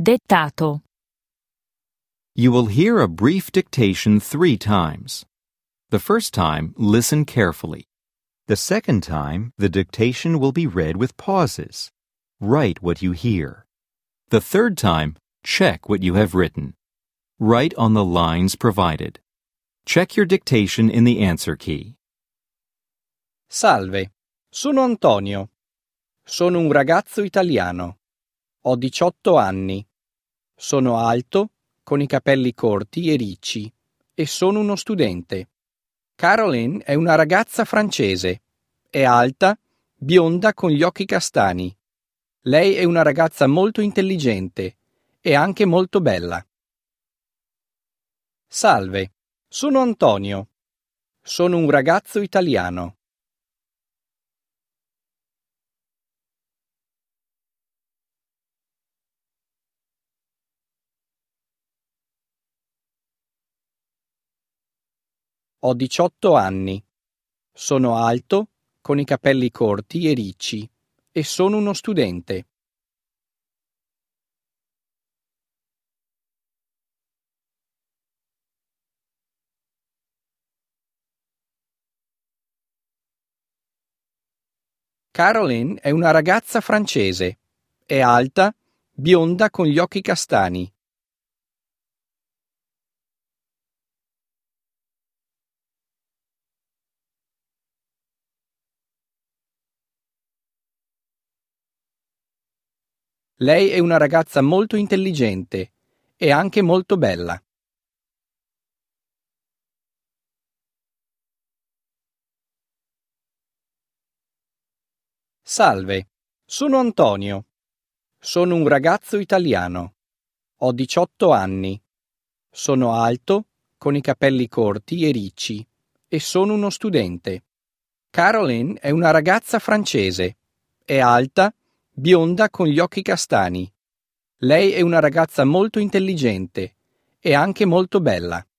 Dettato. You will hear a brief dictation 3 times. The first time, listen carefully. The second time, the dictation will be read with pauses. Write what you hear. The third time, check what you have written. Write on the lines provided. Check your dictation in the answer key. Salve, sono Antonio. Sono un ragazzo italiano. Ho 18 anni. Sono alto, con i capelli corti e ricci, e sono uno studente. Caroline è una ragazza francese. È alta, bionda con gli occhi castani. Lei è una ragazza molto intelligente e anche molto bella. Salve, sono Antonio. Sono un ragazzo italiano. Ho 18 anni. Sono alto, con i capelli corti e ricci, e sono uno studente. Caroline è una ragazza francese. È alta, bionda con gli occhi castani. Lei è una ragazza molto intelligente e anche molto bella. Salve, sono Antonio. Sono un ragazzo italiano. Ho 18 anni. Sono alto, con i capelli corti e ricci, e sono uno studente. Caroline è una ragazza francese. È alta, bionda con gli occhi castani. Lei è una ragazza molto intelligente e anche molto bella.